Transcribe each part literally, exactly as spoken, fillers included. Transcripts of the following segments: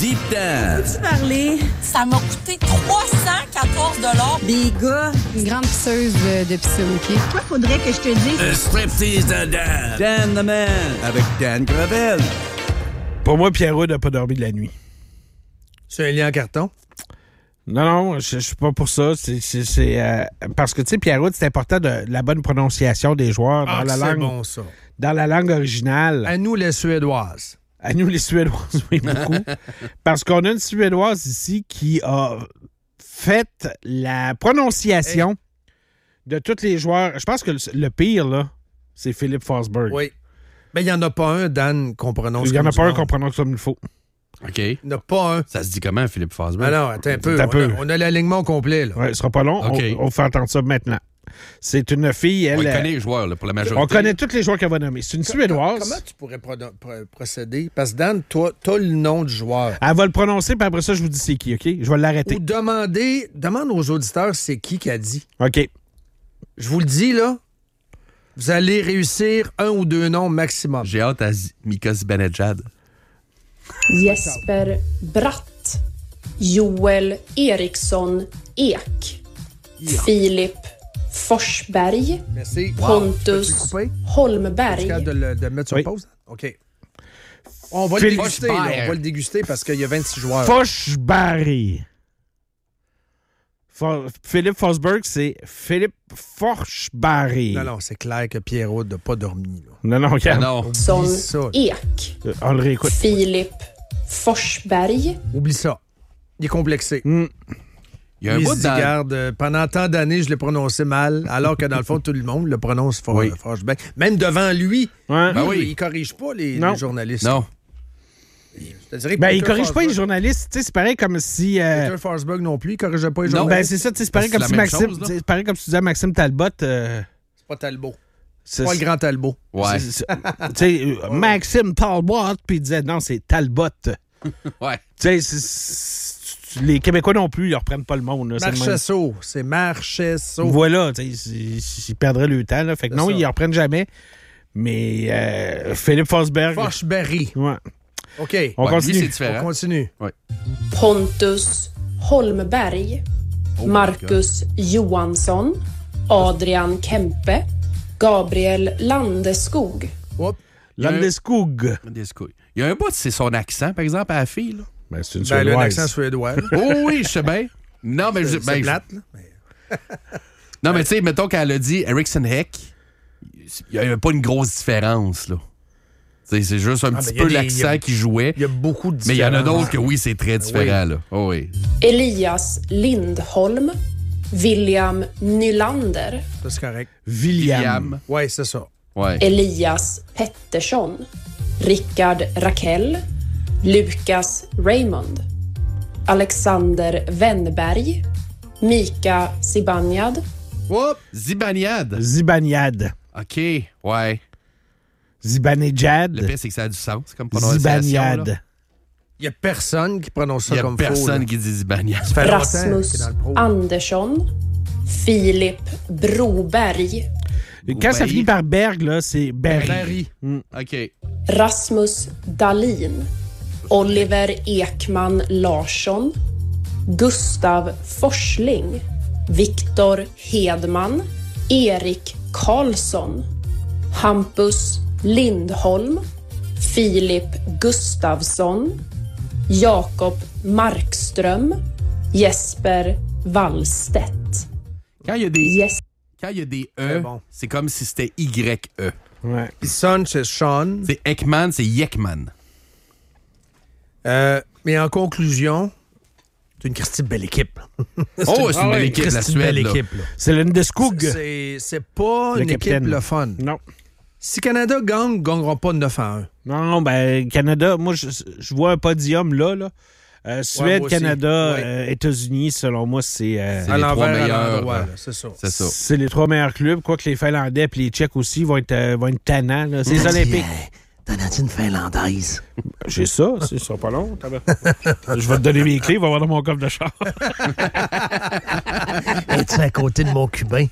Deep Dance. Peux-tu parler? Ça m'a coûté trois cent quatorze dollars. Des gars. Une grande pisseuse de, de piscine, OK? Toi, faudrait que je te dise. Un striptease de Dan. Dan the Man. Avec Dan Gravel. Pour moi, Pierrot n'a pas dormi de la nuit. C'est un lien en carton? Non, non, je, je suis pas pour ça. C'est, c'est, c'est euh, parce que, tu sais, Pierrot, c'est important de la bonne prononciation des joueurs Ah, dans la c'est langue. bon, ça. Dans la langue originale. À nous, les Suédoises. À nous, les Suédoises, oui, beaucoup. Parce qu'on a une Suédoise ici qui a fait la prononciation hey. de tous les joueurs. Je pense que le, le pire, là, c'est Philippe Forsberg. Oui. Mais il n'y en a pas un, Dan, qu'on prononce Il n'y en a comme pas un monde. qu'on prononce comme il faut. OK. Il n'y en a pas un. Ça se dit comment, Philippe Forsberg? Ah non, attends un peu. Un On, peu. A, on a l'alignement au complet, là. Oui, ce sera pas long. Okay. On, on fait entendre ça maintenant. C'est une fille, elle... On euh, connaît les joueurs, là, pour la majorité. On connaît tous les joueurs qu'elle va nommer. C'est une Suédoise. Comment tu pourrais pro- pro- procéder? Parce que, Dan, toi, t'as le nom du joueur. Elle va le prononcer, puis après ça, je vous dis c'est qui, OK? Je vais l'arrêter. Ou demander, demande aux auditeurs c'est qui qui a dit. OK. Je vous le dis, là, vous allez réussir un ou deux noms maximum. J'ai hâte à Z- Mika Zibanejad. Jesper Bratt, Joel Eriksson Ek, Filip Forsberg, Merci. Pontus Peux-tu couper? Holmberg. Tu es capable de le, de le mettre sur Oui. pause? OK. On va Philippe le déguster, là. Forsberg. On va le déguster parce qu'il y a vingt-six joueurs. Forsberg. For- Philippe Forsberg, c'est Philippe Forsberg. Non, non, c'est clair que Pierrot n'a pas dormi. Là. Non, non, Ah regarde. non. Eriksson Oublie ça. Ek, Euh, On le réécoute. Filip Forsberg, Oublie ça. Il est complexé. Mm. Il y a un Il bout se dit, dans... garde, euh, pendant tant d'années, je l'ai prononcé mal, alors que dans le fond, tout le monde le prononce for- Oui. Forsberg. Même devant lui, Ouais. Ben oui. il corrige pas les, Non. les journalistes. Non. Je te dirais que Ben, il Peter corrige pas les Forsberg- journalistes. Tu sais, c'est pareil comme si... euh, Peter Forsberg non plus, il corrigeait pas les Non. journalistes. Ben, c'est ça, tu sais, c'est pareil C'est comme la si même Maxime... chose, là. C'est pareil comme si tu disais à Maxime Talbot... euh, C'est pas Talbot. c'est- Pas le grand Talbot. Ouais. c'est- c'est- Tu sais, euh, Maxime Talbot, puis il disait, non, c'est Talbot. Tu Ouais. sais, c'est- c'est- les Québécois non plus, ils reprennent pas le monde. Là, c'est le même. Marchesso. C'est Marchesso. Voilà, tu sais, ils ils perdraient le temps. Là. Fait que C'est non, ça. ils ne reprennent jamais. Mais euh, Philippe Forsberg... Forsberg. Ouais. OK. On Ouais, continue. lui, c'est On différent. continue. Pontus Holmberg, Oh Marcus Johansson, Adrian Kempe, Gabriel Landeskog. Hop. Landeskog. Des couilles. Il y a un bout, c'est son accent, par exemple, à la fille. Là. Ben, c'est une Ben, le Suédoise. accent suédois. là. Oh oui, je sais bien. Non, mais... je- C'est ben, c'est je- plate, là. Mais- Non, mais tu sais, mettons qu'elle a dit Eriksson Ek, il n'y a pas une grosse différence, là. Tu sais, c'est juste un Ah, petit mais il y a peu des- l'accent il y a- qui jouait. Il y a beaucoup de Mais il y en a différences. d'autres que oui, c'est très différent, là. Oh oui. Elias Lindholm, William Nylander, Ça, c'est correct. William. William. Ouais, c'est ça. Ouais. Elias Pettersson, Rickard Rakell, Lukas Raymond, Alexander Wennberg, Mika Zibanejad, Hop. Zibanejad. Zibanejad. OK, ouais. Zibanejad. Le pire, c'est que ça a du sens comme prononciation. là. Zibanejad. Il y a personne qui prononce Il ça n'y a comme faux. personne là. qui dit Zibanejad. Ça fait longtemps Rasmus qu'il est dans le pro. Andersson, Filip Broberg, Quand ça Berg. finit par Berg, là, c'est Berg. Barry. OK. Rasmus Dahlin, Oliver Ekman Larsson, Gustav Forsling, Viktor Hedman, Erik Karlsson, Hampus Lindholm, Filip Gustavsson, Jakob Markström, Jesper Wallstedt. Quand il y a des, Yes. quand il y a des Très E, bon. c'est comme si c'était Y-E. Ouais. Puis Son, c'est Sean. C'est Ekman, c'est Yekman. Euh, mais en conclusion, c'est une Christy belle équipe. Oh, c'est une Ah belle ouais, équipe, la Christy Suède. belle là. équipe. là. C'est Landeskog. C'est, c'est pas Le une capitaine. équipe le fun. Non. Si Canada gagne, ils ne gagneront pas neuf à un. Non, ben, Canada, moi, je, je vois un podium là. là. Euh, Suède, moi aussi. Canada, Ouais. euh, États-Unis, selon moi, c'est. euh, C'est À les trois l'envers, à meilleurs, l'endroit, euh, là, c'est ça. C'est ça. C'est les trois meilleurs clubs, quoique les Finlandais et les Tchèques aussi vont être, euh, vont être tannants. là. C'est les Olympiques. T'en as une finlandaise? J'ai ça, c'est ça pas long. Je vais te donner mes clés, va voir dans mon coffre de char. Et es-tu à côté de mon cubain?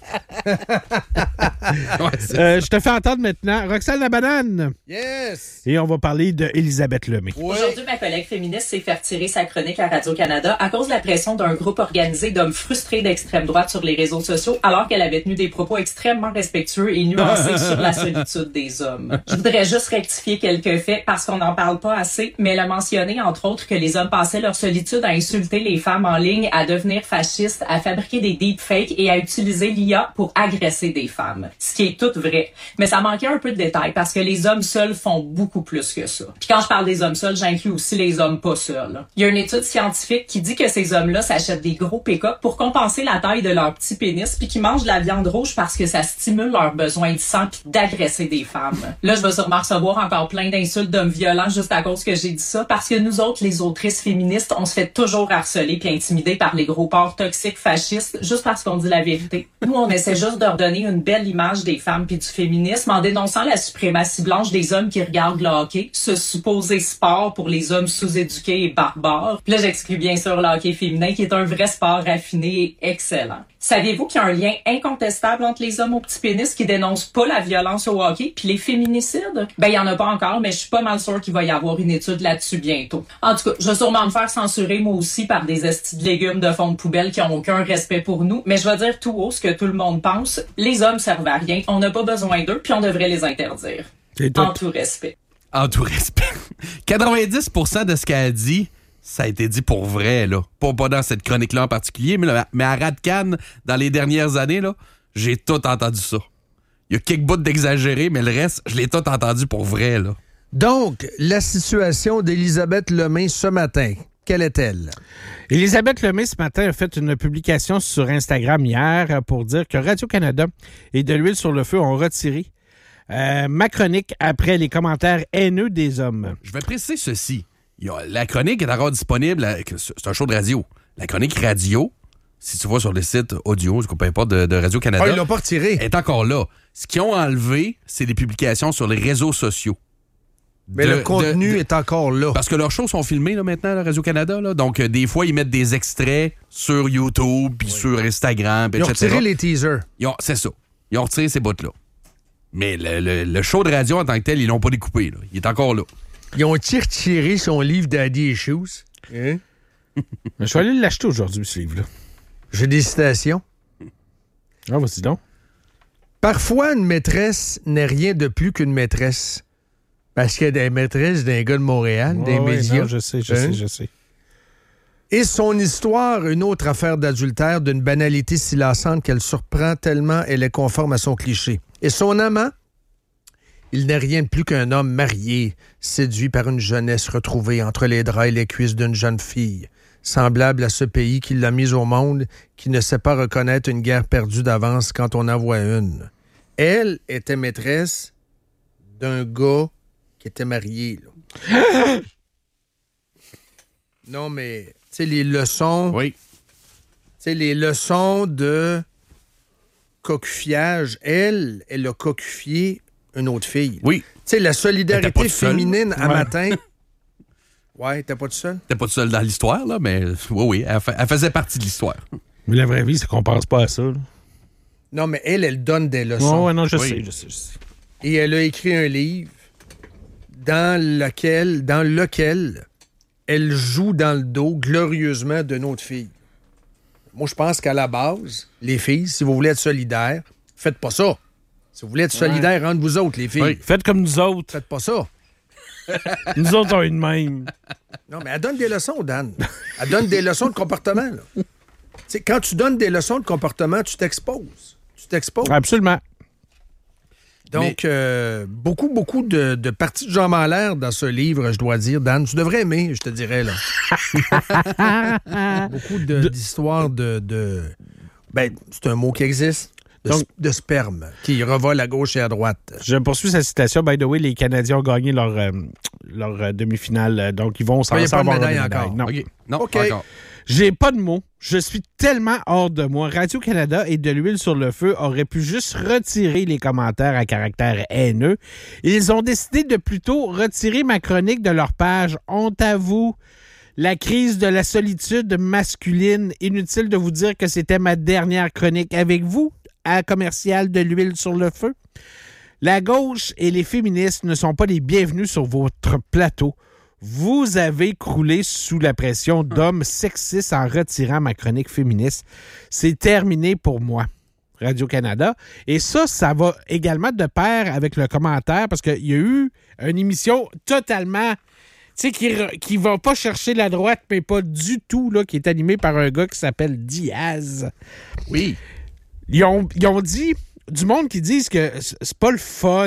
Ouais, c'est Euh, je te fais entendre maintenant Roxane la banane. Yes! Et on va parler d'Élisabeth Lemay. Oui. Aujourd'hui, ma collègue féministe s'est fait retirer sa chronique à Radio-Canada à cause de la pression d'un groupe organisé d'hommes frustrés d'extrême droite sur les réseaux sociaux, alors qu'elle avait tenu des propos extrêmement respectueux et nuancés sur la solitude des hommes. Je voudrais juste rectifier quelques faits parce qu'on n'en parle pas assez, mais elle a mentionné, entre autres, que les hommes passaient leur solitude à insulter les femmes en ligne, à devenir fascistes, à fabriquer des deepfakes et à utiliser l'I A pour agresser des femmes. Ce qui est tout vrai. Mais ça manquait un peu de détails parce que les hommes seuls font beaucoup plus que ça. Puis quand je parle des hommes seuls, j'inclus aussi les hommes pas seuls. Il y a une étude scientifique qui dit que ces hommes-là s'achètent des gros pick-up pour compenser la taille de leur petit pénis puis qu'ils mangent de la viande rouge parce que ça stimule leur besoin de sang puis d'agresser des femmes. Là, je vais sûrement recevoir encore plein d'insultes d'hommes violents juste à cause que j'ai dit ça parce que nous autres, les autrices féministes, on se fait toujours harceler puis intimider par les gros porcs toxiques fascistes juste parce qu'on dit la vérité. Nous, on essaie juste de redonner une belle image des femmes puis du féminisme en dénonçant la suprématie blanche des hommes qui regardent le hockey, ce supposé sport pour les hommes sous-éduqués et barbares. Puis là, j'exclus bien sûr le hockey féminin qui est un vrai sport raffiné et excellent. Saviez-vous qu'il y a un lien incontestable entre les hommes au petit pénis qui dénoncent pas la violence au hockey puis les féminicides? Ben, il y en a pas encore, mais je suis pas mal sûre qu'il va y avoir une étude là-dessus bientôt. En tout cas, je vais sûrement me faire censurer moi aussi par des estis de légumes de fond de poubelle qui ont aucun respect pour nous, mais je vais dire tout haut ce que tout le monde pense. Les hommes servent à rien, on n'a pas besoin d'eux, puis on devrait les interdire. C'est tout. En tout respect. En tout respect. quatre-vingt-dix pour cent de ce qu'elle a dit, ça a été dit pour vrai, là. Pas, pas dans cette chronique-là en particulier, mais, là, mais à Radcan, dans les dernières années, là, j'ai tout entendu ça. Il y a quelques bouts d'exagéré, mais le reste, je l'ai tout entendu pour vrai, là. Donc, la situation d'Élisabeth Lemay ce matin, quelle est-elle? Élisabeth Lemay, ce matin, a fait une publication sur Instagram hier pour dire que Radio-Canada et De l'huile sur le feu ont retiré euh, ma chronique après les commentaires haineux des hommes. Je vais préciser ceci. Il y a- la chronique est encore disponible. à- C'est un show de radio. La chronique radio, si tu vas sur le site audio, peu importe, de, de Radio-Canada, Ah, il l'a pas retiré. est encore là. Ce qu'ils ont enlevé, c'est les publications sur les réseaux sociaux. Mais De- le contenu de- de- est encore là. Parce que leurs shows sont filmés là, maintenant, à Radio-Canada. Là. Donc, euh, des fois, ils mettent des extraits sur YouTube, puis sur Instagram, Ils ont et cetera. retiré les teasers. Ils ont- C'est ça. Ils ont retiré ces bouts-là. Mais le, le- le show de radio en tant que tel, ils l'ont pas découpé. Là. Il est encore là. Ils ont retiré son livre Daddy Issues. Hein? Je suis allé l'acheter aujourd'hui, ce livre-là. J'ai des citations. Ah, vas-y donc. Parfois, une maîtresse n'est rien de plus qu'une maîtresse. Parce qu'il y a des maîtresses d'un gars de Montréal, des Ouais, ouais, médias. non, je sais, je Hein? sais, je sais. Et son histoire, une autre affaire d'adultère d'une banalité si lassante qu'elle surprend tellement elle est conforme à son cliché. Et son amant, il n'est rien de plus qu'un homme marié, séduit par une jeunesse retrouvée entre les draps et les cuisses d'une jeune fille, semblable à ce pays qui l'a mise au monde, qui ne sait pas reconnaître une guerre perdue d'avance quand on en voit une. Elle était maîtresse d'un gars qui était marié. Là. Non, mais, tu sais, les leçons... Oui. Tu sais, les leçons de cocufiage, elle, elle a cocufié une autre fille. Oui. Tu sais, la Elle était solidarité pas toute seule. féminine à Ouais. matin. Ouais, t'es pas tout seul? T'es pas tout seul dans l'histoire, là, mais oui, oui, elle, fa- elle faisait partie de l'histoire. Mais la vraie vie, c'est qu'on pense pas à ça. là. Non, mais elle, elle donne des Ouais, leçons. ouais, non, je Oui. sais, je sais, je sais. Et elle a écrit un livre dans lequel, dans lequel elle joue dans le dos glorieusement d'une autre fille. Moi, je pense qu'à la base, les filles, si vous voulez être solidaires, faites pas ça. Si vous voulez être solidaires entre vous autres, les filles, Oui. Faites comme nous autres. faites pas ça. Nous autres, on est de même. Non, mais elle donne des leçons, Dan. Elle donne des leçons de comportement. Là. Tu sais, quand tu donnes des leçons de comportement, tu t'exposes. Tu t'exposes. Absolument. Donc, euh, beaucoup, beaucoup de, de parties de jambes en l'air dans ce livre, je dois dire. Dan, tu devrais aimer, je te dirais. là. Beaucoup de- d'histoires de, de... Ben, c'est un mot qui existe. De, Donc- s- de sperme, qui revole à gauche et à droite. Je poursuis sa citation. By the way, les Canadiens ont gagné leur, euh, leur euh, demi-finale, euh, donc ils vont s'en Ah, il y a s'en pas de avoir médaille une encore. Non. OK. Non, OK. pas encore. J'ai pas de mots. Je suis tellement hors de moi. Radio-Canada et De l'huile sur le feu auraient pu juste retirer les commentaires à caractère haineux. Ils ont décidé de plutôt retirer ma chronique de leur page. Honte à vous. La crise de la solitude masculine. Inutile de vous dire que c'était ma dernière chronique avec vous à Commercial de l'huile sur le feu. La gauche et les féministes ne sont pas les bienvenus sur votre plateau. Vous avez croulé sous la pression d'hommes sexistes en retirant ma chronique féministe. C'est terminé pour moi. Radio-Canada. Et ça, ça va également de pair avec le commentaire parce qu'il y a eu une émission totalement... Tu sais, qui, qui va pas chercher la droite, mais pas du tout, là, qui est animé par un gars qui s'appelle Diaz. Oui. Ils ont, ils ont dit, du monde qui disent que c'est pas le fun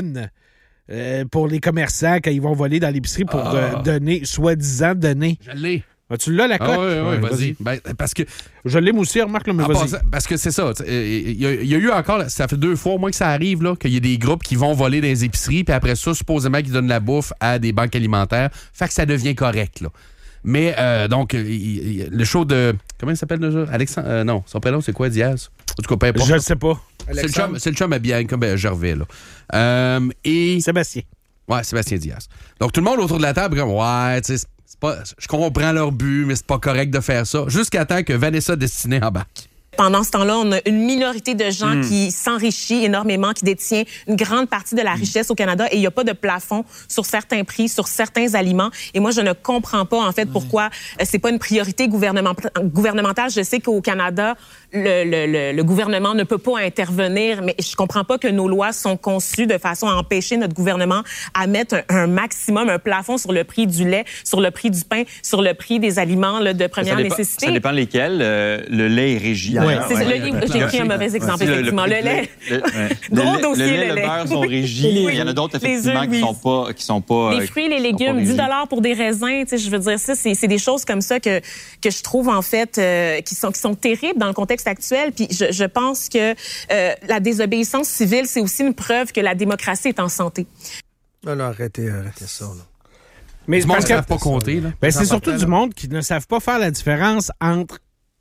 euh, pour les commerçants quand ils vont voler dans l'épicerie pour Ah. euh, donner, soi-disant donner. Je l'ai. Ah, tu l'as, la cote? Ah oui, oui, Ouais, vas-y. Ben, parce que, Je l'aime aussi, remarque, là, mais en vas-y. passant, parce que c'est ça. Il y, a- il y a eu encore, ça fait deux fois au moins que ça arrive, là, qu'il y a des groupes qui vont voler dans les épiceries, puis après ça, supposément, qu'ils donnent la bouffe à des banques alimentaires. Fait que ça devient correct, là. Mais, euh, donc, il- il- le show de. Comment il s'appelle déjà? Alexandre. euh, non, son prénom, c'est quoi, Diaz? En tout cas, peu importe. Je ne sais pas. C'est le chum, c'est le chum à Bianca ben, Gervais, là. Euh, et. Sébastien. Ouais, Sébastien Diaz. Donc, tout le monde autour de la table, comme, ouais, tu sais, c'est pas, je comprends leur but, mais c'est pas correct de faire ça. Jusqu'à temps que Vanessa Destinée embarque. Pendant ce temps-là, on a une minorité de gens Mm. qui s'enrichit énormément, qui détient une grande partie de la richesse au Canada et il n'y a pas de plafond sur certains prix, sur certains aliments. Et moi, je ne comprends pas, en fait, pourquoi euh, c'est pas une priorité gouvernement- gouvernementale. Je sais qu'au Canada, le, le, le, le gouvernement ne peut pas intervenir, mais je comprends pas que nos lois sont conçues de façon à empêcher notre gouvernement à mettre un, un maximum, un plafond sur le prix du lait, sur le prix du pain, sur le prix des aliments là, de première ça dépend, nécessité. Ça dépend lesquels. Euh, le lait est régi. Ouais, d'ailleurs. c'est Ouais. le livre, j'ai pris un mauvais exemple, Aussi, effectivement. Le prix lait. de Le, ouais. Gros le, dossier, le lait, le le lait. beurre sont régis. Oui. Il y en a d'autres, Les effectivement, œufs, qui oui. sont pas, qui sont pas. Les euh, fruits, les qui sont pas légumes, régis. dix dollars pour des raisins, tu sais, je veux dire, ça, c'est, c'est des choses comme ça que, que je trouve, en fait, euh, qui sont, qui sont terribles dans le contexte actuel. Puis je, je pense que euh, la désobéissance civile, c'est aussi une preuve que la démocratie est en santé. Non, non, arrêtez, arrêtez ça. Là. Mais Du monde parce qui que- savent pas compter, là. Ben, c'est J'en surtout partais, du là. monde qui ne savent pas faire la différence entre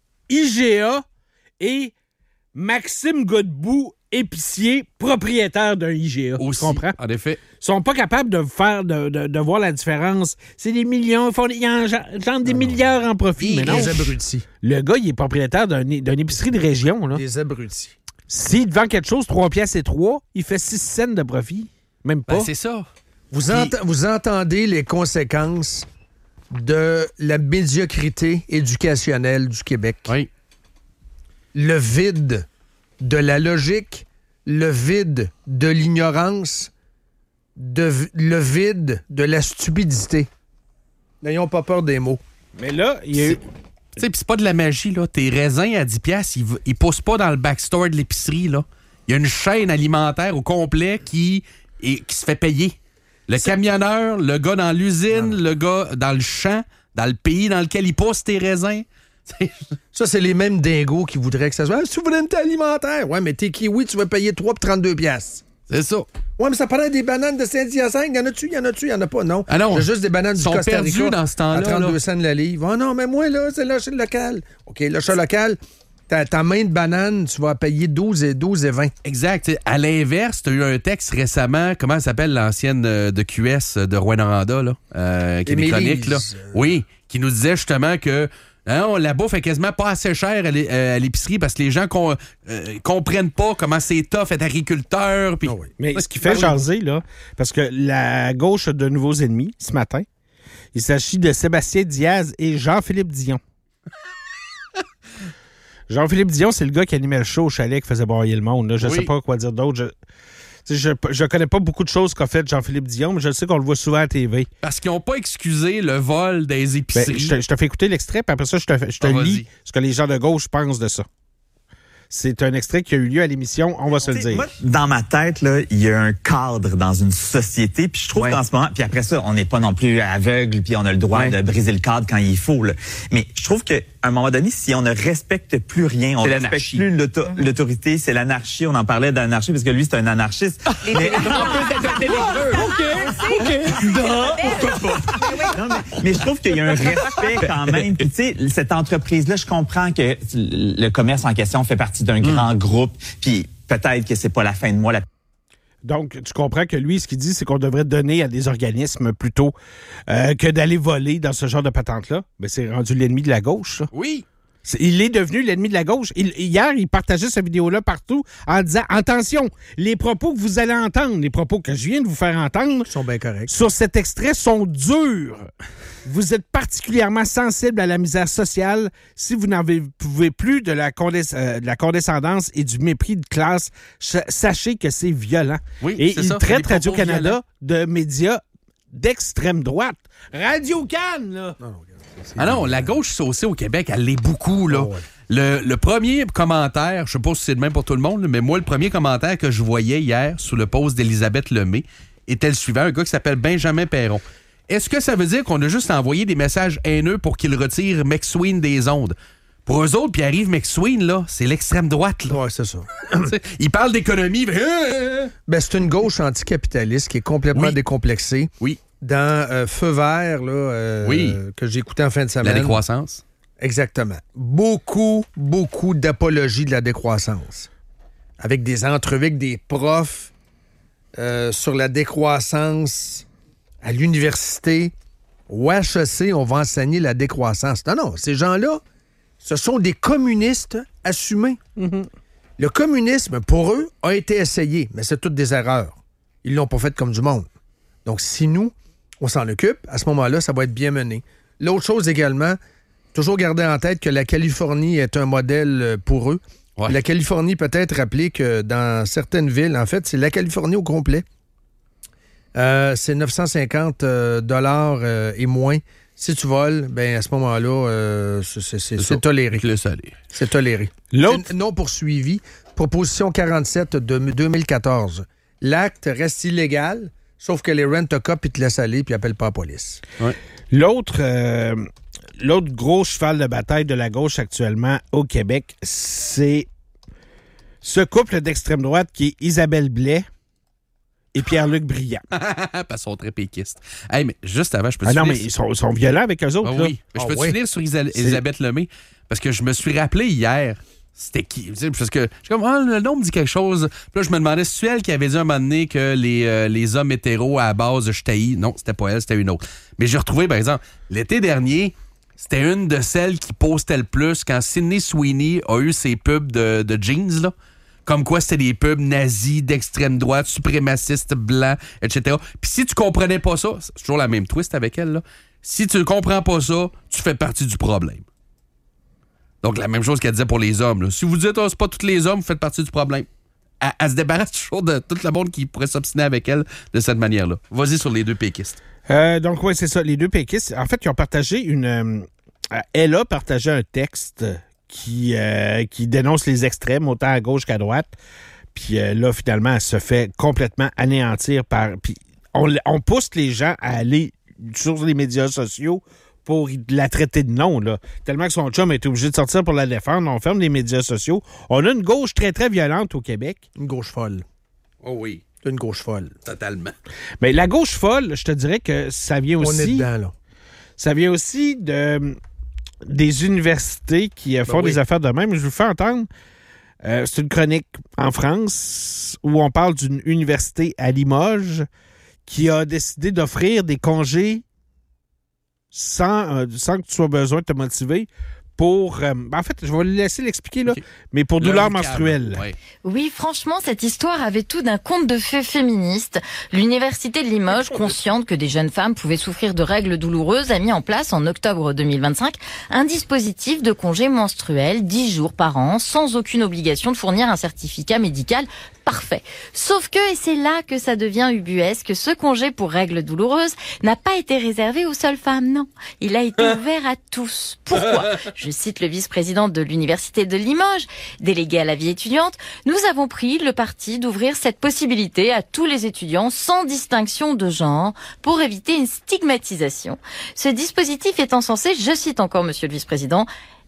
I G A et Maxime Godbout, épicier, propriétaire d'un I G A. Aussi, Tu comprends? en effet. Ils sont pas capables de faire de, de, de voir la différence. C'est des millions, ils font ils engendrent des milliards en profit. Mais non, Des abrutis. le gars, il est propriétaire d'un, d'une épicerie de région. Là. Des abrutis. S'il te vend quelque chose, trois piastres et trois, il fait six cents de profit. Même pas. Ben, c'est ça. Vous, Puis- ent- vous entendez les conséquences de la médiocrité éducationnelle du Québec. Oui. Le vide de la logique, le vide de l'ignorance, de, v- le vide de la stupidité. N'ayons pas peur des mots. Mais là, il y a eu... Tu sais, pis c'est pas de la magie, là. Tes raisins à dix piastres, ils, v- ils poussent pas dans le backstore de l'épicerie, là. Il y a une chaîne alimentaire au complet qui, est- qui se fait payer. Le camionneur, le gars dans l'usine, le gars dans le champ, dans le pays dans lequel il pousse tes raisins. Ça, c'est les mêmes dingos qui voudraient que ça soit ah, souveraineté alimentaire. Ouais, mais tes kiwis, tu vas payer trois pour trente-deux piastres. C'est ça. Ouais, mais ça paraît des bananes de Saint-Hyacinthe. Y en a-tu? Y en a-tu? Y en a pas? Non. Ah non. J'ai juste des bananes Ils du sont Costa Rica perdus dans ce temps-là, à trente-deux là. cents la livre. Oh non, mais moi, là, c'est l'achat local. OK, l'achat local, ta, ta main de banane, tu vas payer douze et, douze et vingt. Exact. T'sais, à l'inverse, tu as eu un texte récemment, comment elle s'appelle l'ancienne euh, de Q S de Rouyn-Noranda, là, euh, qui est Émilise. chronique, là. Oui, qui nous disait justement que non, la bouffe est quasiment pas assez chère à l'é- euh, à l'épicerie parce que les gens con- euh, comprennent pas comment c'est tough être agriculteur. Pis... Ah oui. Mais ce qui fait jaser, là, parce que la gauche a de nouveaux ennemis ce matin. Il s'agit de Sébastien Diaz et Jean-Philippe Dion. Jean-Philippe Dion, c'est le gars qui animait le show au chalet qui faisait broyer le monde. Là. Je Oui. sais pas quoi dire d'autre. Je, tu sais, je, je connais pas beaucoup de choses qu'a fait Jean-Philippe Dion, mais je sais qu'on le voit souvent à la T V. Parce qu'ils n'ont pas excusé le vol des Ben, épiceries. je, te, je te fais écouter l'extrait, puis après ça, je te, fais- je te Ah, lis vas-y. ce que les gens de gauche pensent de ça. C'est un extrait qui a eu lieu à l'émission, on va se le T'sais, dire. moi, dans ma tête, là, il y a un cadre dans une société, puis je trouve Ouais. qu'en ce moment, puis après ça, on n'est pas non plus aveugle, puis on a le droit Ouais. de briser le cadre quand il faut. Là. Mais je trouve qu'à un moment donné, si on ne respecte plus rien, on C'est ne respecte l'anarchie. plus l'auto- l'autorité, c'est l'anarchie. On en parlait d'anarchie parce que lui, c'est un anarchiste. Mais- Non, mais, mais je trouve qu'il y a un respect quand même. Puis, tu sais, cette entreprise-là, je comprends que le commerce en question fait partie d'un grand groupe, puis peut-être que c'est pas la fin de mois. La... Donc, tu comprends que lui, ce qu'il dit, c'est qu'on devrait donner à des organismes plutôt euh, que d'aller voler dans ce genre de patente-là. Ben, c'est rendu l'ennemi de la gauche, ça. Oui. C'est, il est devenu l'ennemi de la gauche. Il, hier, il partageait cette vidéo-là partout en disant « Attention, les propos que vous allez entendre, les propos que je viens de vous faire entendre... » sont bien corrects. Sur cet extrait sont durs. Vous êtes particulièrement sensible à la misère sociale. Si vous n'en pouvez plus de la, condesc- euh, de la condescendance et du mépris de classe, ch- sachez que c'est violent. Oui, et c'est il ça, traite c'est des propos Radio-Canada violents. de médias d'extrême droite. Radio-Can, là! Non, non, Ah non, la gauche saucée au Québec, elle l'est beaucoup, là. Oh, ouais. Le, le premier commentaire, je sais pas si c'est le même pour tout le monde, là, mais moi, le premier commentaire que je voyais hier sous le post d'Élisabeth Lemay était le suivant, un gars qui s'appelle Benjamin Perron. Est-ce que ça veut dire qu'on a juste envoyé des messages haineux pour qu'il retire McSween des ondes? Pour eux autres, Pierre-Yves McSween, là, c'est l'extrême droite, là. Ouais, c'est ça. Il parle d'économie. Ben, c'est une gauche anticapitaliste qui est complètement Oui. décomplexée. Oui. Dans euh, Feu vert, là, euh, Oui. que j'ai écouté en fin de La semaine. décroissance. Exactement. Beaucoup, beaucoup d'apologie de la décroissance. Avec des entrevues avec des profs euh, sur la décroissance à l'université. Au H E C, on va enseigner la décroissance. Non, non, ces gens-là, ce sont des communistes assumés. Mm-hmm. Le communisme, pour eux, a été essayé, mais c'est toutes des erreurs. Ils l'ont pas fait comme du monde. Donc, si nous, on s'en occupe, à ce moment-là, ça va être bien mené. L'autre chose également, toujours garder en tête que la Californie est un modèle pour eux. Ouais. La Californie, peut-être rappeler que dans certaines villes, en fait, c'est la Californie au complet. Euh, c'est neuf cent cinquante euh, dollars euh, et moins. Si tu voles, ben à ce moment-là, euh, c'est, c'est, c'est, c'est toléré. C'est toléré. L'autre... C'est non poursuivi. Proposition quarante-sept de deux mille quatorze. L'acte reste illégal, sauf que les rent-a-cop, ils te laissent aller puis ils appellent pas la police. Ouais. L'autre, euh, l'autre gros cheval de bataille de la gauche actuellement au Québec, c'est ce couple d'extrême droite qui est Isabelle Blais et Pierre-Luc Briand. Parce qu'ils sont très péquistes. Hey, mais juste avant, je peux te Ah non, finir mais sur- ils sont, ils sont violents avec eux autres. Ah là. oui. Mais je Ah peux te oui. finir sur Isa- C'est- Elisabeth Lemay? Parce que je me suis rappelé hier, c'était qui? Tu sais, Parce que je suis comme, ah, le nom me dit quelque chose. Puis là, je me demandais si c'est elle qui avait dit un moment donné que les, euh, les hommes hétéros à la base, je taillis. Non, c'était pas elle, c'était une autre. Mais j'ai retrouvé, par exemple, l'été dernier, c'était une de celles qui postait le plus quand Sydney Sweeney a eu ses pubs de, de jeans, là. Comme quoi, c'était des pubs nazis, d'extrême droite, suprémacistes, blancs, et cetera. Puis si tu comprenais pas ça, c'est toujours la même twist avec elle, là. Si tu ne comprends pas ça, tu fais partie du problème. Donc, la même chose qu'elle disait pour les hommes, là. Si vous dites, oh, c'est pas tous les hommes, vous faites partie du problème. Elle, elle se débarrasse toujours de tout le monde qui pourrait s'obstiner avec elle de cette manière-là. Vas-y sur les deux péquistes. Euh, donc, oui, c'est ça. Les deux péquistes, en fait, ils ont partagé une... Euh, elle a partagé un texte qui, euh, qui dénonce les extrêmes, autant à gauche qu'à droite. Puis euh, là, finalement, elle se fait complètement anéantir par... Puis on, on pousse les gens à aller sur les médias sociaux pour la traiter de nom, là. Tellement que son chum est obligé de sortir pour la défendre. On ferme les médias sociaux. On a une gauche très, très violente au Québec. Une gauche folle. Oh oui. Une gauche folle. Totalement. Mais la gauche folle, je te dirais que ça vient aussi... On est dedans, là. Ça vient aussi de... des universités qui euh, font Ben oui. des affaires de même. Je vous fais entendre. Euh, c'est une chronique en France où on parle d'une université à Limoges qui a décidé d'offrir des congés sans, euh, sans que tu sois besoin de te motiver pour... euh, en fait, je vais le laisser l'expliquer, là, mais pour douleur menstruelle. Ouais. Oui, franchement, cette histoire avait tout d'un conte de fées féministe. L'université de Limoges, consciente que des jeunes femmes pouvaient souffrir de règles douloureuses, a mis en place en octobre deux mille vingt-cinq un dispositif de congé menstruel, dix jours par an, sans aucune obligation de fournir un certificat médical parfait. Sauf que, et c'est là que ça devient ubuesque, ce congé pour règles douloureuses n'a pas été réservé aux seules femmes, non. Il a été ouvert à tous. Pourquoi ? Je cite le vice-président de l'université de Limoges, délégué à la vie étudiante. Nous avons pris le parti d'ouvrir cette possibilité à tous les étudiants sans distinction de genre pour éviter une stigmatisation. Ce dispositif étant censé, je cite encore monsieur le vice-président,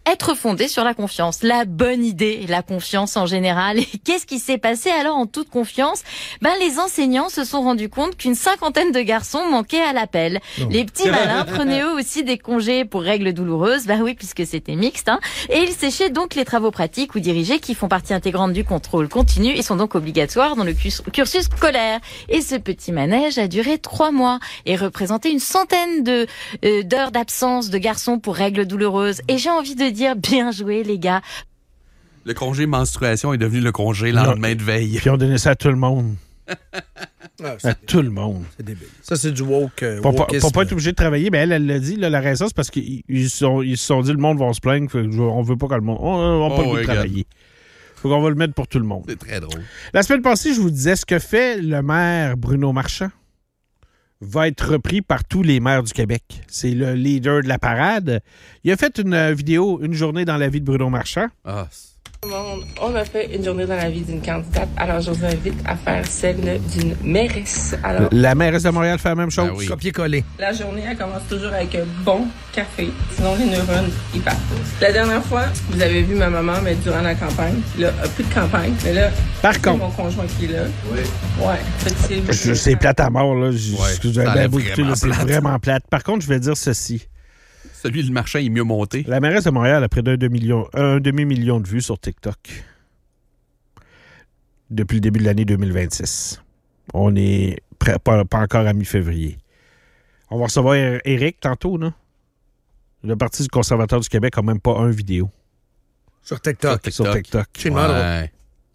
être fondée sur la confiance. La bonne idée, la confiance en général. Et qu'est-ce qui s'est passé alors en toute confiance? Ben, les enseignants se sont rendus compte qu'une cinquantaine de garçons manquaient à l'appel. Oh. Les petits malins prenaient eux aussi des congés pour règles douloureuses. Ben oui, puisque c'était mixte, hein. Et ils séchaient donc les travaux pratiques ou dirigés qui font partie intégrante du contrôle continu et sont donc obligatoires dans le cursus scolaire. Et ce petit manège a duré trois mois et représentait une centaine de euh, d'heures d'absence de garçons pour règles douloureuses. Et j'ai envie de dire bien joué, les gars. Le congé menstruation est devenu le congé lendemain de veille. Puis on donnait ça à tout le monde. Ah, à tout le monde. C'est débile. Ça, c'est du woke. Euh, pour, pas, pour pas être obligé de travailler, ben elle, elle l'a dit, là, la raison, c'est parce qu'ils ils sont, ils se sont dit le monde va se plaindre, fait que on veut pas que le monde. On va pas oh, le travailler. Faut qu'on va le mettre pour tout le monde. C'est très drôle. La semaine passée, je vous disais ce que fait le maire Bruno Marchand va être repris par tous les maires du Québec. C'est le leader de la parade. Il a fait une vidéo, une journée dans la vie de Bruno Marchand. Ah, On a fait une journée dans la vie d'une candidate, alors je vous invite à faire celle d'une mairesse. Alors, la mairesse de Montréal fait la même chose. Ben oui. Copier-coller. La journée, elle commence toujours avec un bon café, sinon les neurones, ils partent. La dernière fois, vous avez vu ma maman, mais durant la campagne, là, plus de campagne, mais là, par contre, mon conjoint qui est là. Oui. Ouais. C'est, je, c'est plate à mort, là. Je, ouais, je, bien beau écouter, là, c'est vraiment plate. Par contre, je vais dire ceci. Celui de Marchand est mieux monté. La mairesse de Montréal a près d'un demi-million, un demi-million de vues sur TikTok depuis le début de l'année deux mille vingt-six. On est prêt, pas, pas encore à mi-février. On va recevoir Éric tantôt, là. Le Parti du conservateur du Québec n'a même pas un vidéo. Sur TikTok. Sur TikTok. Chez le Mara.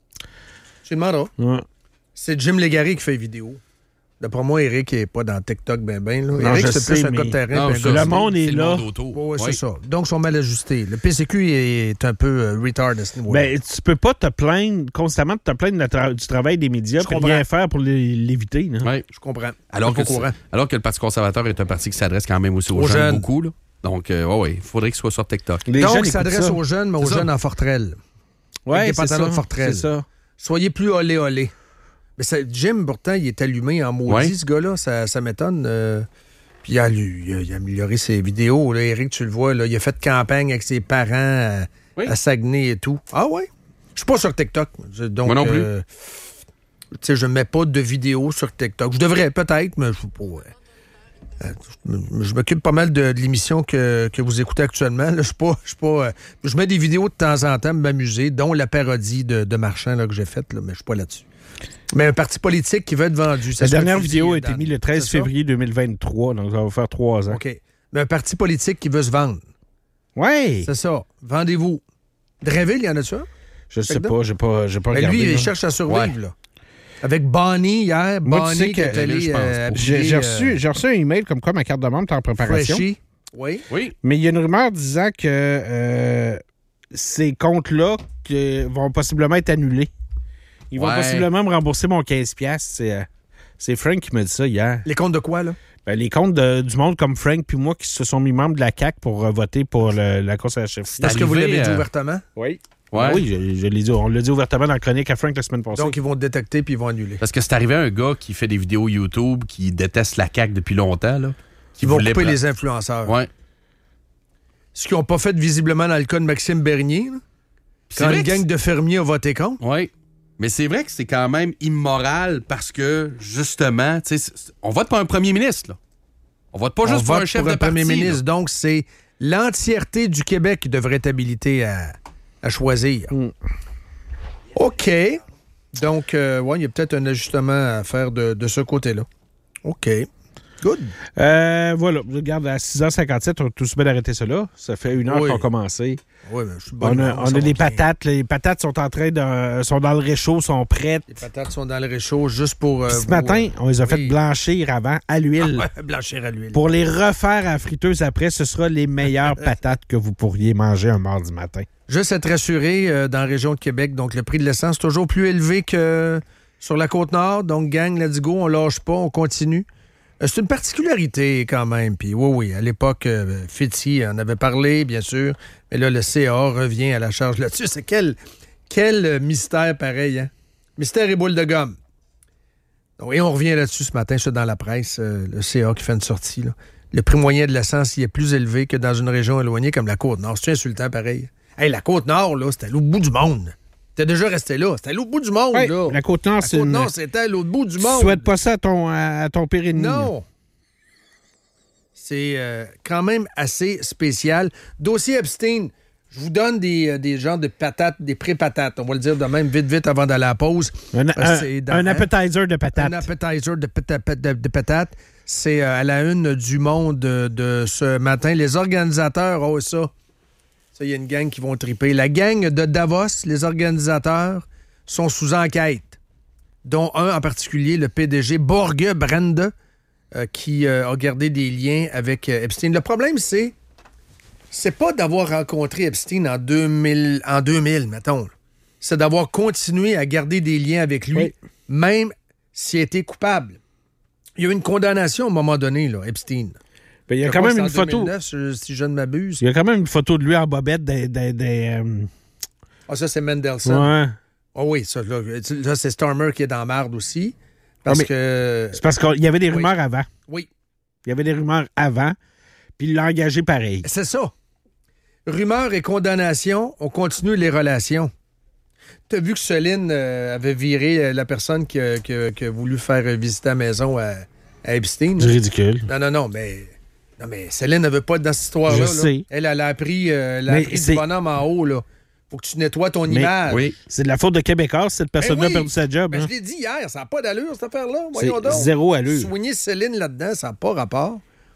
Chez le Mara. Ouais. C'est Jim Légaré qui fait vidéo. D'après moi, Éric n'est pas dans TikTok ben ben. Là. Non, Éric, c'est sais, plus un gars de terrain. Non, ben le monde est, est là. Oh, ouais, c'est oui. ça. Donc, ils sont mal ajustés. Le P C Q est un peu euh, retard à ce niveau-là. Ben, tu peux pas te plaindre constamment de te plaindre de tra- du travail des médias et rien faire pour l'éviter. Oui, je comprends. Alors que, alors que le Parti conservateur est un parti qui s'adresse quand même aussi aux, aux jeunes, jeunes beaucoup. Là. Donc, euh, oui, il faudrait qu'il soit sur TikTok. Les Donc, il s'adresse aux jeunes, mais aux c'est jeunes ça. En forterelle. Oui, des pantalons de forterelle. C'est ça. Soyez plus olé olé. Mais ça, Jim, pourtant, il est allumé en maudit, ouais. ce gars-là. Ça, ça m'étonne. Euh, puis il a, il, a, il a amélioré ses vidéos. Là. Éric, tu le vois, là, il a fait campagne avec ses parents à, oui. à Saguenay et tout. Ah ouais? Je suis pas sur TikTok. Donc, moi non plus. Euh, tu sais, je mets pas de vidéos sur TikTok. Je devrais peut-être, mais je sais pas. Ouais. Euh, je, je m'occupe pas mal de, de l'émission que, que vous écoutez actuellement. Là, je pas, je pas. Euh, je mets des vidéos de temps en temps pour m'amuser, dont la parodie de, de Marchand là, que j'ai faite, là, mais je suis pas là-dessus. Mais un parti politique qui veut être vendu. La dernière vidéo a été mise le treize février deux mille vingt-trois, donc ça va faire trois ans. OK. Mais un parti politique qui veut se vendre. Oui. C'est ça. Vendez-vous. Dreville, il y en a ça? Je sais pas, j'ai pas, j'ai pas Mais regardé. lui, il là. cherche à survivre, ouais. là. Avec Bonnie, hier, Moi, Bonnie tu sais qui est allé... Euh, j'ai, j'ai, reçu, j'ai reçu un email comme quoi ma carte de membre est en préparation. Freshie. Oui. Oui. Mais il y a une rumeur disant que euh, ces comptes-là que vont possiblement être annulés. Ils vont ouais. possiblement me rembourser mon quinze piastres. C'est, euh, c'est Frank qui m'a dit ça hier. Les comptes de quoi, là? Ben, les comptes de, du monde comme Frank puis moi qui se sont mis membres de la C A Q pour euh, voter pour le, la course à la chefferie. Est-ce que vous l'avez dit ouvertement? Oui. Ouais. Oui, je, je l'ai dit. On l'a dit ouvertement dans la chronique à Frank la semaine passée. Donc, ils vont te détecter puis ils vont annuler. Parce que c'est arrivé à un gars qui fait des vidéos YouTube, qui déteste la C A Q depuis longtemps. Là, qui vont couper les influenceurs. Oui. Ce qu'ils n'ont pas fait visiblement dans le cas de Maxime Bernier. Là, quand une gang de fermiers a voté contre. Oui. Mais c'est vrai que c'est quand même immoral parce que, justement, on vote pour un premier ministre. Là. On vote pas on juste vote pour un chef pour de un parti. premier ministre. Donc, c'est l'entièreté du Québec qui devrait être habilité à, à choisir. Mm. OK. Donc, euh, ouais, il y a peut-être un ajustement à faire de, de ce côté-là. OK. Good. Euh, voilà. Regarde, à six heures cinquante-sept, on a tout de suite arrêté ça là. Ça fait une heure oui. qu'on a commencé. Oui, mais je suis bon. On a, on a des patates. Les patates sont en train de. sont dans le réchaud, sont prêtes. Les patates sont dans le réchaud juste pour. Euh, ce vous, matin, on les a oui. fait blanchir avant à l'huile. Ah ouais, blanchir à l'huile. Pour les refaire à la friteuse après, ce sera les meilleures patates que vous pourriez manger un mardi matin. Juste être rassuré, euh, dans la région de Québec, donc le prix de l'essence est toujours plus élevé que sur la Côte-Nord. Donc, gang, let's go, on lâche pas, on continue. C'est une particularité quand même. Puis oui, oui, à l'époque, euh, Fitty en avait parlé, bien sûr. Mais là, le C A revient à la charge là-dessus. C'est quel, quel mystère pareil, hein? Mystère et boule de gomme. Donc, et on revient là-dessus ce matin, ça dans la presse, euh, le C A qui fait une sortie. Là. le prix moyen de l'essence y est plus élevé que dans une région éloignée comme la Côte-Nord. C'est insultant pareil. Hey, la Côte-Nord, là, c'était à l'autre bout du monde. T'es déjà resté là. C'était à l'autre bout du monde, ouais, là. La Côte-Nord, la c'est Côte-Nord, une... c'était à l'autre bout du monde. Tu souhaites pas ça à ton, à ton pire ennemi. Non. C'est euh, quand même assez spécial. Dossier Epstein, je vous donne des, des genres de patates, des pré-patates. On va le dire de même, vite, vite, avant d'aller à la pause. Un, un, dans, un appetizer de patates. Un appetizer de, pata, de, de patates. C'est euh, à la une du Monde de, de ce matin. Les organisateurs, oh ça, ça, il y a une gang qui vont triper. La gang de Davos, les organisateurs, sont sous enquête, dont un en particulier, le P D G Børge Brende, euh, qui euh, a gardé des liens avec euh, Epstein. Le problème, c'est c'est pas d'avoir rencontré Epstein en deux mille, en deux mille, mettons. C'est d'avoir continué à garder des liens avec lui, oui. même s'il était coupable. Il y a eu une condamnation à un moment donné, là, Epstein. Ben, il y a je quand même une photo. deux mille neuf, si je ne m'abuse. Il y a quand même une photo de lui en bobette des. des, des euh... Ah, ça, c'est Mendelssohn. Ouais. Ah oui, ça, là, là, c'est Stormer qui est dans la marde aussi. Parce ah, que. C'est parce qu'il y avait des rumeurs oui. avant. Oui. Il y avait des rumeurs avant, puis il l'a engagé pareil. C'est ça. Rumeurs et condamnations, on continue les relations. Tu as vu que Céline euh, avait viré la personne qui a, qui, a, qui a voulu faire visiter la maison à, à Epstein. C'est ridicule. Non, non, non, mais. Non, mais Céline ne veut pas être dans cette histoire-là. Je là. sais. Elle, elle a appris, euh, elle a appris du bonhomme en haut, là. Faut que tu nettoies ton mais, image. Oui. C'est de la faute de Québécois, cette personne-là ben oui. a perdu sa job. Ben, hein. je l'ai dit hier, ça n'a pas d'allure, cette affaire-là. C'est donc. Zéro allure. Soigner Céline là-dedans, ça n'a pas rapport.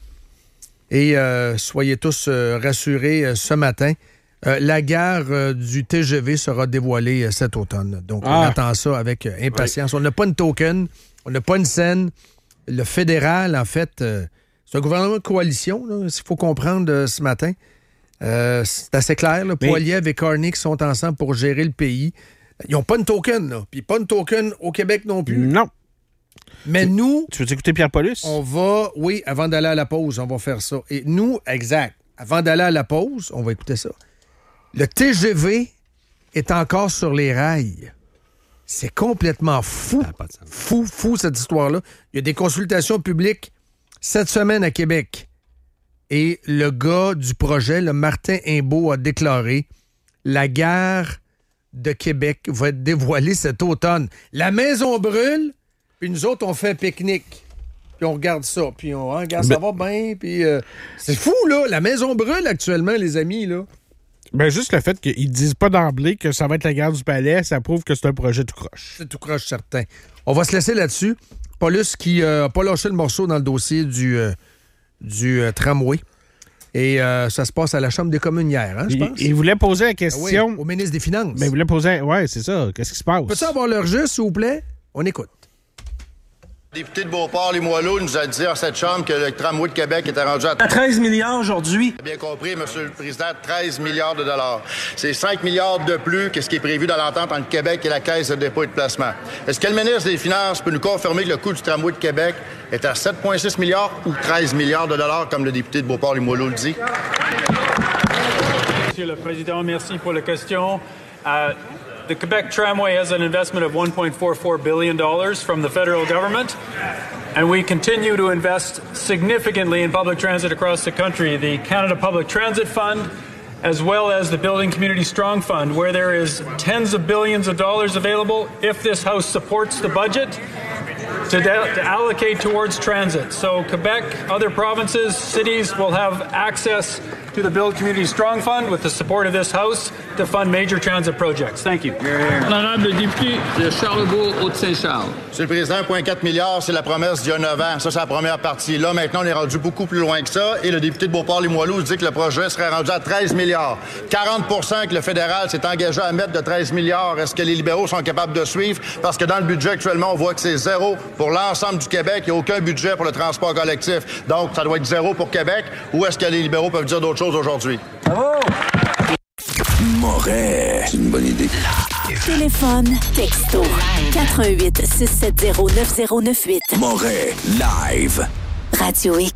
Et euh, soyez tous euh, rassurés euh, ce matin. Euh, la gare euh, du T G V sera dévoilée euh, cet automne. Donc, ah. on attend ça avec euh, impatience. Oui. On n'a pas une token, on n'a pas une scène. Le fédéral, en fait, euh, c'est un gouvernement de coalition, là, s'il faut comprendre euh, ce matin. Euh, c'est assez clair. Là. Poilievre et Carney qui sont ensemble pour gérer le pays. Ils n'ont pas une token, là. Puis pas une token au Québec non plus. Non. Mais tu, nous... Tu veux écouter Pierre Paulus? On va... Oui, avant d'aller à la pause, on va faire ça. Et nous, exact. Avant d'aller à la pause, on va écouter ça. Le T G V est encore sur les rails. C'est complètement fou. Fou, fou, cette histoire-là. Il y a des consultations publiques cette semaine à Québec. Et le gars du projet, le Martin Imbeau, a déclaré « La gare de Québec va être dévoilée cet automne. La maison brûle, puis nous autres, on fait un pique-nique. Puis on regarde ça, puis on regarde, ça va bien, puis... Euh, c'est fou, là! La maison brûle actuellement, les amis, là. Ben juste le fait qu'ils disent pas d'emblée que ça va être la gare du Palais, ça prouve que c'est un projet tout croche. C'est tout croche, certain. On va se laisser là-dessus. Paulus qui n'a euh, pas lâché le morceau dans le dossier du... Euh, du euh, tramway. Et euh, ça se passe à la Chambre des communes hier, hein, je pense. Il, il voulait poser la question... Ah oui, au ministre des Finances. Mais il voulait poser... Oui, c'est ça. Qu'est-ce qui se passe? Peux-tu avoir l'heure juste, s'il vous plaît? On écoute. Le député de Beauport-les-Moileaux nous a dit à cette Chambre que le tramway de Québec était rendu à... À treize milliards aujourd'hui. Bien compris, Monsieur le Président, treize milliards de dollars. C'est cinq milliards de plus que ce qui est prévu dans l'entente entre Québec et la Caisse de dépôt et de placement. Est-ce que le ministre des Finances peut nous confirmer que le coût du tramway de Québec est à sept virgule six milliards ou treize milliards de dollars, comme le député de Beauport-les-Moileaux le dit? Monsieur le Président, merci pour la question. Uh, The Quebec Tramway has an investment of one point four four billion dollars from the federal government, and we continue to invest significantly in public transit across the country. The Canada Public Transit Fund, as well as the Building Community Strong Fund, where there is tens of billions of dollars available if this House supports the budget to, de- to allocate towards transit. So Quebec, other provinces, cities will have access to the Build Community Strong Fund with the support of this House to fund major transit projects. Thank you. Honorable député de Charlebourg, Haute-Saint-Charles. Monsieur le Président, un virgule quatre milliard, c'est la promesse d'il y a neuf ans. Ça, c'est la première partie. Là, maintenant, on est rendu beaucoup plus loin que ça. Et le député de Beauport-les-Moileaux dit que le projet serait rendu à treize milliards. quarante pour cent que le fédéral s'est engagé à mettre de treize milliards. Est-ce que les libéraux sont capables de suivre? Parce que dans le budget, actuellement, on voit que c'est zéro pour l'ensemble du Québec. Il n'y a aucun budget pour le transport collectif. Donc, ça doit être zéro pour Québec. Ou est-ce que les libéraux peuvent dire d'autres choses aujourd'hui? Bravo! Moret. C'est une bonne idée. Téléphone, texto, quatre un huit, six sept zéro, neuf zéro neuf huit. Moret, live. Radio X.